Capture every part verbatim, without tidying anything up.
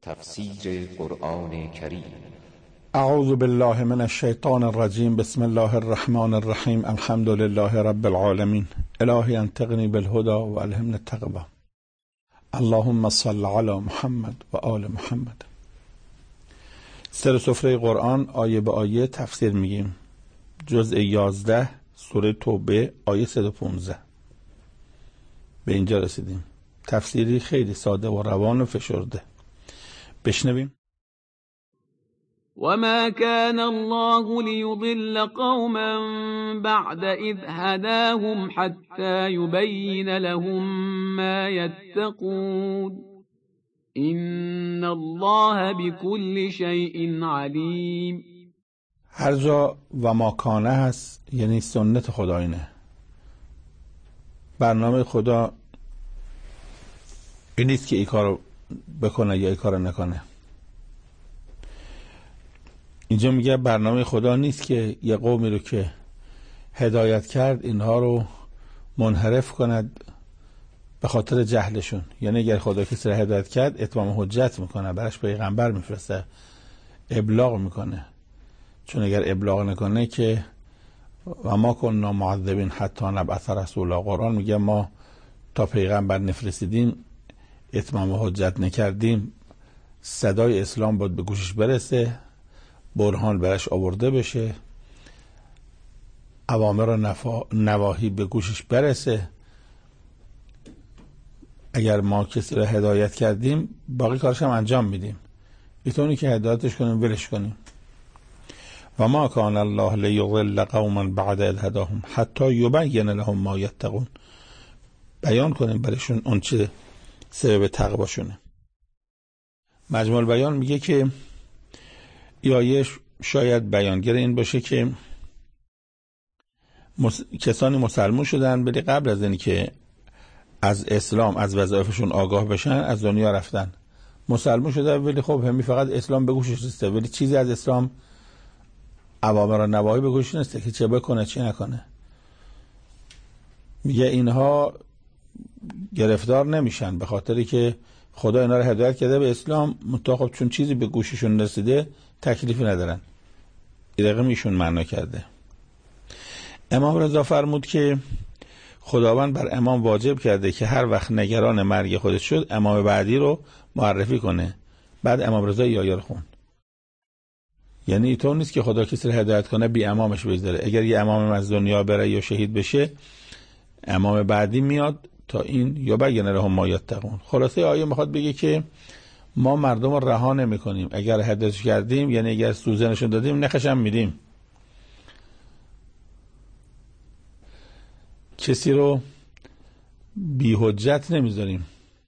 تفسیر قرآن کریم. اعوذ بالله من الشیطان الرجیم. بسم الله الرحمن الرحیم. الحمد لله رب العالمین. الهی انطقنی بالهدى و الهمنی التقوی. اللهم صل علی محمد و آل محمد. سر سفره قرآن آیه به آیه تفسیر میگیم. جزء یازده سوره توبه آیه صد و پانزده. به اینجا رسیدیم. تفسیری خیلی ساده و روان و فشرده. بشنویم. وما كان الله ليضل قوما بعد إذ هداهم حتى يبين لهم ما يتقون إن الله بكل شيء عليم. هر جا و ما کانه هست یعنی سنت خدا اینه. برنامه خدا این نیست که این کارو بکنه یا این کارو نکنه. اینجا میگه برنامه خدا نیست که یه قومی رو که هدایت کرد اینها رو منحرف کند به خاطر جهلشون. یعنی اگر خدا کسی رو هدایت کرد اتمام حجت میکنه، برش پیغمبر میفرسته، ابلاغ میکنه. چون اگر ابلاغ نکنه که و ما کننا معذبین حتی نبعث رسولا، قرآن میگه ما تا پیغمبر نفرستیدیم اتمام حجت نکردیم، صدای اسلام باید به گوشش برسه، برهان برش آورده بشه، اوامر و نفا... نواهی به گوشش برسه. اگر ما کسی رو هدایت کردیم باقی کارش هم انجام میدیم. اینطوری که هدایتش کنیم ولش کنیم. و ما کان الله لیضل قوما بعد اذ هداهم حتی یبین لهم ما یتقون. بیان کنیم برشون اون چه سبب تقواشونه. مجموع البیان میگه که آیه شاید بیانگر این باشه که مس... کسانی مسلمون شدن ولی قبل از این که از اسلام از وظایفشون آگاه بشن از دنیا رفتن. مسلمون شدن ولی خب همی فقط اسلام به گوشش رسیده ولی چیزی از اسلام اوامر و نواهی به گوشش نرسیده که چه بکنه چه نکنه. میگه اینها گرفتار نمیشن به خاطری که خدا اینا رو هدایت کرده به اسلام، منتها خب چون چیزی به گوششون رسیده تکلیفی ندارن. این رقم ایشون معنا کرده. امام رضا فرمود که خداوند بر امام واجب کرده که هر وقت نگران مرگ خودش شد امام بعدی رو معرفی کنه. بعد امام رضا این آیه رو خوند. یعنی اینطور نیست که خدا کسی رو هدایت کنه بی امامش بذاره. اگر یه امام از دنیا بره یا شهید بشه امام بعدی میاد تا این یا بیان لهم ما یتقون. خلاصه آیه میخواد بگه که ما مردم رو رها نمی کنیم. اگر هدایت کردیم یعنی اگر سوزنشون دادیم نخشم میدیم. کسی رو بی حجت نمیذاریم.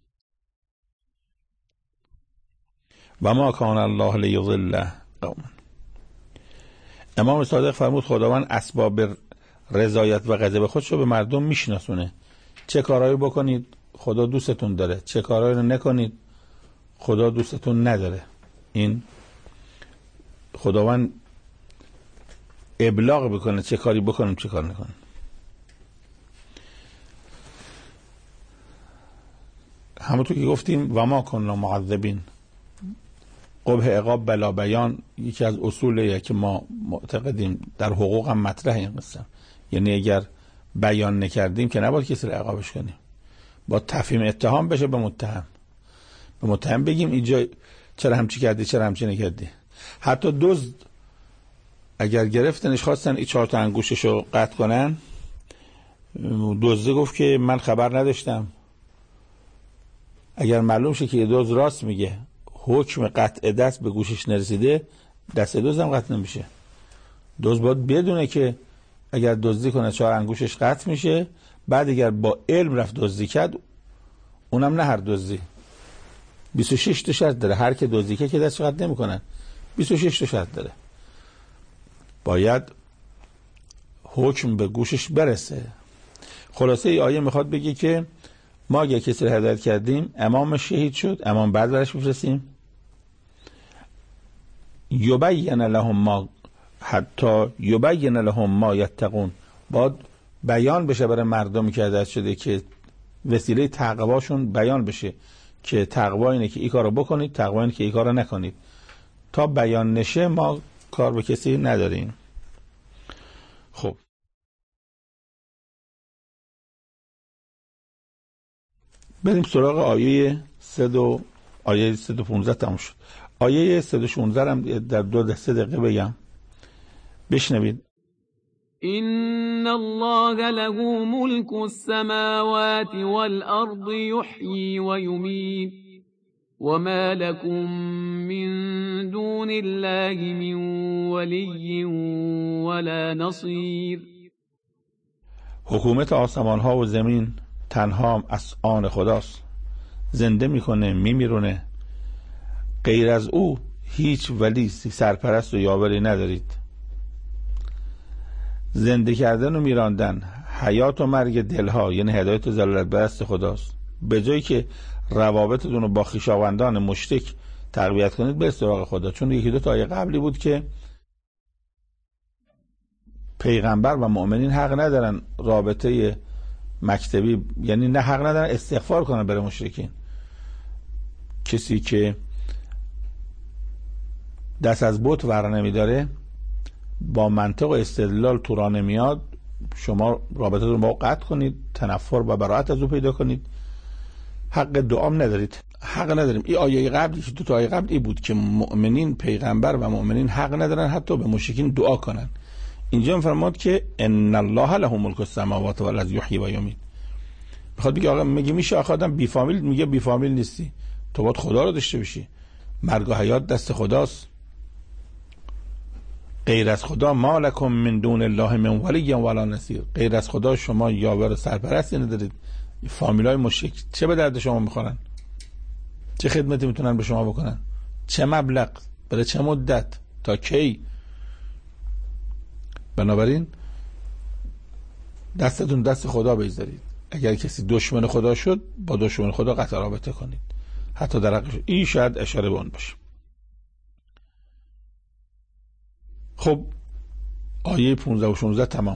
و ما کان الله لیضل قوما. امام صادق فرمود خداوند اسباب رضایت و غضب خودش رو به مردم میشناسونه. چه کارهایی بکنید خدا دوستتون داره، چه کارهایی رو نکنید خدا دوستتون نداره. این خداوند ابلاغ بکنه چه کاری بکنیم چه کار نکنیم. همونطور که گفتیم و ما کننا معذبین، قبح عقاب بلا بیان یکی از اصولیه که ما معتقدیم در حقوق هم مطرح این قصه. یعنی اگر بیان نکردیم که نباید کسی رو عقابش کنیم، با تفهیم اتهام بشه به متهم. به متهم بگیم اینجا چرا همچی کردی چرا همچی نکردی. حتی دزد اگر گرفتنش خواستن این چهار تا انگوششو قطع کنن، دزد گفت که من خبر نداشتم. اگر معلوم شه که دزد راست میگه حکم قطع دست به گوشش نرسیده دست دزد هم قطع نمیشه. دزد باید بدونه که اگر دزدی کنه چهار انگوشش قطع میشه. بعد اگر با علم رفت دزدی کرد اونم نه هر دزدی بیست و شش تا شرط داره. هر که دزدی که دست قطع نمیکنن بیست و شش تا شرط داره. باید حکم به گوشش برسه. خلاصه ای آیه میخواد بگه که ما اگر کسی رو هدایت کردیم امام شهید شد امام بعد برش بفرستیم یبین لهم ما حتی یبین لهم ما یتقون. باید بیان بشه برای مردمی که هدایت شده که وسیله تقواشون بیان بشه که تقوا اینه که این کارو بکنید، تقوا اینه که این کارو نکنید. تا بیان نشه ما کار به کسی نداریم. خب بریم سراغ آیه سه و آیه سه و پانزده تموم شد. آیه سه و شانزده هم در دو سه دقیقه بگم، بشنوید. إن الله له ملك السماوات والأرض يحيي ويميت وما لكم من دون الله من ولي ولا نصير. حکومت آسمان ها و زمین تنها از آن خداست، زنده میکنه میمیرونه، غیر از او هیچ ولی سرپرست و یاوری ندارید. زنده کردن و میراندن، حیات و مرگ دلها، یعنی هدایت و ضلالت به دست خداست. به جایی که روابطتون رو با خویشاوندان مشرک تقویت کنید به سراغ خدا. چون یکی دو تا آیه قبلی بود که پیغمبر و مؤمنین حق ندارن رابطه مکتبی، یعنی نه حق ندارن استغفار کنن برای مشرکین. کسی که دست از بت ور نمیداره، با منطق و استدلال تو راه نمیاد، شما رابطتون رو با او قطع کنید، تنفر و براءت از او پیدا کنید. حق دعام ندارید، حق نداریم. این آیه قبلی که دو تا آیه قبل ای بود که مؤمنین، پیغمبر و مؤمنین حق ندارن حتی به مشرکین دعا کنن. اینجا میفرماد که ان الله له ملک السماوات والارض یحیی و یمیت. میخواد بگه آقا میگه میشه آخه آدم بی فامیل، میگه بی فامیل نیستی، تو باید خدا رو داشته باشی. مرگ و حیات دست خداست، غیر از خدا ما لکم من دون الله من ولی ولا نصیر. غیر از خدا شما یاور سرپرستی ندارید. فامیلای مشرک چه به درد شما میخورن؟ چه خدمتی میتونن به شما بکنن؟ چه مبلغ؟ برای چه مدت؟ تا کی؟ بنابراین دستتون دست خدا بگذارید. اگر کسی دشمن خدا شد، با دشمن خدا قطع رابطه کنید، حتی در حقش. این شاید اشاره به اون باشه. خب آیه پانزده و شانزده تمام.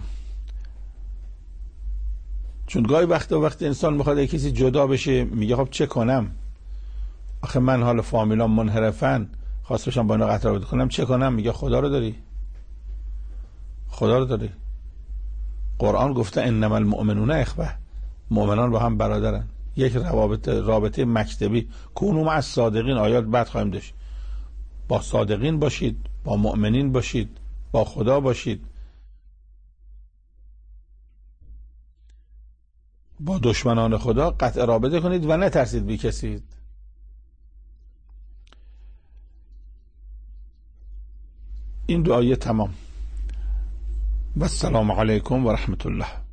چون گاهی وقت و وقت انسان میخواد کسی جدا بشه، میگه خب چه کنم؟ آخه من حال فامیلام منحرفن، خواست بشم با اینا قطع رابطه کنم، چه کنم؟ میگه خدا رو داری، خدا رو داری. قرآن گفته انما المؤمنون اخوه، مؤمنان با هم برادرن. یک رابطه رابطه مکتبی، کونوا مع الصادقین، آیات بعد خواهیم داشت. با صادقین باشید، با مؤمنین باشید، با خدا باشید. با دشمنان خدا قطع رابطه کنید و نترسید بی کسی. این دو آیه تمام. و السلام علیکم و رحمت الله.